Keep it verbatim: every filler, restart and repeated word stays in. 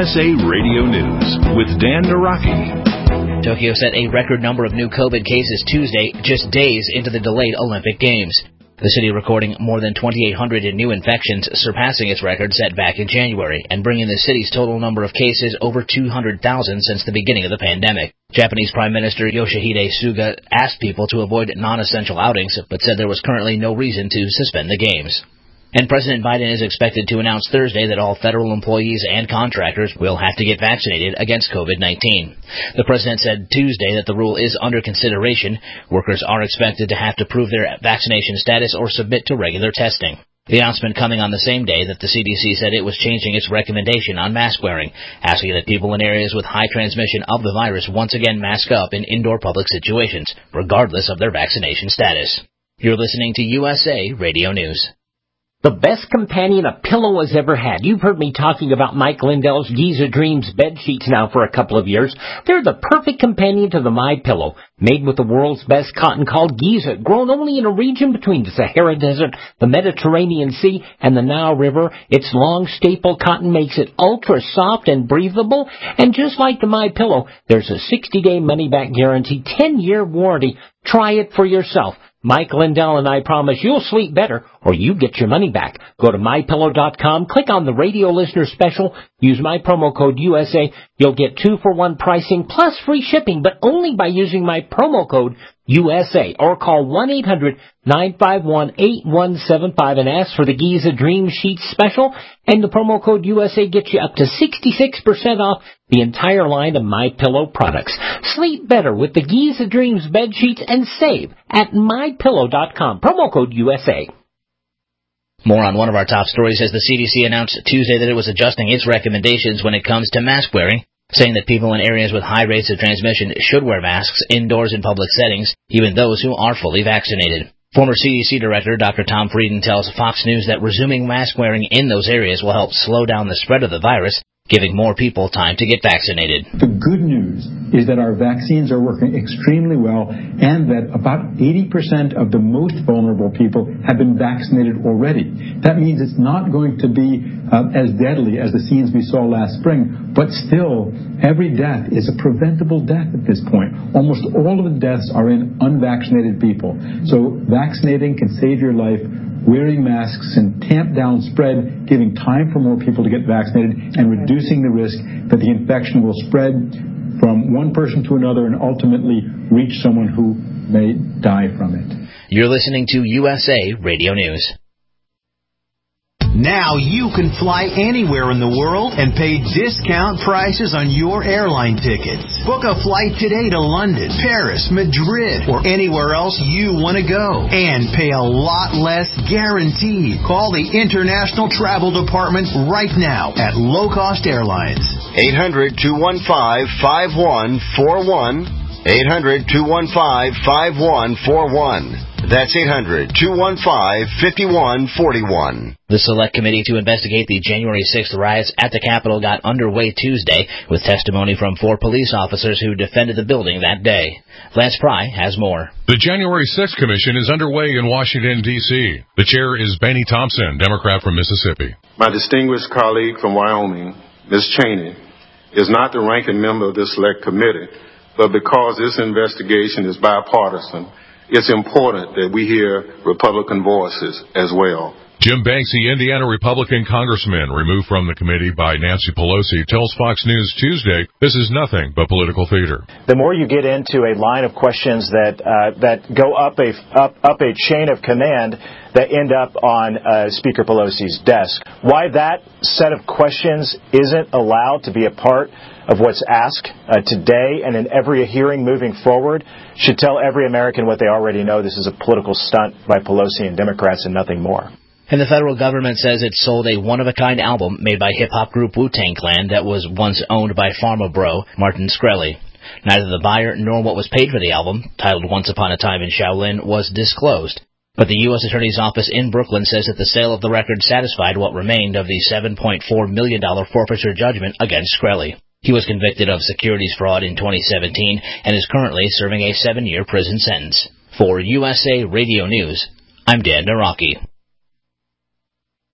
S A Radio News with Dan Naraki. Tokyo set a record number of new COVID cases Tuesday, just days into the delayed Olympic Games. The city recording more than twenty-eight hundred new infections, surpassing its record set back in January, and bringing the city's total number of cases over two hundred thousand since the beginning of the pandemic. Japanese Prime Minister Yoshihide Suga asked people to avoid non-essential outings, but said there was currently no reason to suspend the Games. And President Biden is expected to announce Thursday that all federal employees and contractors will have to get vaccinated against COVID nineteen. The president said Tuesday that the rule is under consideration. Workers are expected to have to prove their vaccination status or submit to regular testing. The announcement coming on the same day that the C D C said it was changing its recommendation on mask wearing, asking that people in areas with high transmission of the virus once again mask up in indoor public situations, regardless of their vaccination status. You're listening to U S A Radio News. The best companion a pillow has ever had. You've heard me talking about Mike Lindell's Giza Dreams bed sheets now for a couple of years. They're the perfect companion to the MyPillow. Made with the world's best cotton called Giza, grown only in a region between the Sahara Desert, the Mediterranean Sea, and the Nile River. Its long staple cotton makes it ultra soft and breathable. And just like the MyPillow, there's a sixty-day money-back guarantee, ten-year warranty. Try it for yourself. Mike Lindell and I promise you'll sleep better or you get your money back. Go to my pillow dot com, click on the radio listener special, use my promo code U S A. You'll get two for one pricing plus free shipping, but only by using my promo code U S A, or call one eight hundred nine five one eight one seven five and ask for the Giza Dream Sheets special, and the promo code U S A gets you up to sixty-six percent off the entire line of MyPillow products. Sleep better with the Giza Dreams bed sheets and save at my pillow dot com. Promo code U S A. More on one of our top stories as the C D C announced Tuesday that it was adjusting its recommendations when it comes to mask wearing, saying that people in areas with high rates of transmission should wear masks indoors in public settings, even those who are fully vaccinated. Former C D C Director Doctor Tom Frieden tells Fox News that resuming mask wearing in those areas will help slow down the spread of the virus, giving more people time to get vaccinated. The good news is that our vaccines are working extremely well and that about eighty percent of the most vulnerable people have been vaccinated already. That means it's not going to be uh, as deadly as the scenes we saw last spring, but still, every death is a preventable death at this point. Almost all of the deaths are in unvaccinated people. So vaccinating can save your life. Wearing masks and tamp down spread, giving time for more people to get vaccinated, and reducing the risk that the infection will spread from one person to another and ultimately reach someone who may die from it. You're listening to U S A Radio News. Now you can fly anywhere in the world and pay discount prices on your airline tickets. Book a flight today to London, Paris, Madrid, or anywhere else you want to go. And pay a lot less guaranteed. Call the International Travel Department right now at Low Cost Airlines. eight hundred two one five five one four one. eight hundred two one five five one four one. That's eight hundred two one five five one four one. The Select Committee to investigate the January sixth riots at the Capitol got underway Tuesday with testimony from four police officers who defended the building that day. Lance Pry has more. The January sixth Commission is underway in Washington, D C The chair is Benny Thompson, Democrat from Mississippi. My distinguished colleague from Wyoming, Miz Cheney, is not the ranking member of this Select Committee, but because this investigation is bipartisan, it's important that we hear Republican voices as well. Jim Banks, the Indiana Republican congressman removed from the committee by Nancy Pelosi, tells Fox News Tuesday this is nothing but political theater. The more you get into a line of questions that uh, that go up a up up a chain of command that end up on uh, Speaker Pelosi's desk, why that set of questions isn't allowed to be a part of what's asked uh, today and in every hearing moving forward should tell every American what they already know. This is a political stunt by Pelosi and Democrats and nothing more. And the federal government says it sold a one-of-a-kind album made by hip-hop group Wu-Tang Clan that was once owned by Pharma Bro, Martin Shkreli. Neither the buyer nor what was paid for the album, titled Once Upon a Time in Shaolin, was disclosed. But the U S Attorney's Office in Brooklyn says that the sale of the record satisfied what remained of the seven point four million dollars forfeiture judgment against Shkreli. He was convicted of securities fraud in twenty seventeen and is currently serving a seven-year prison sentence. For U S A Radio News, I'm Dan Naraki.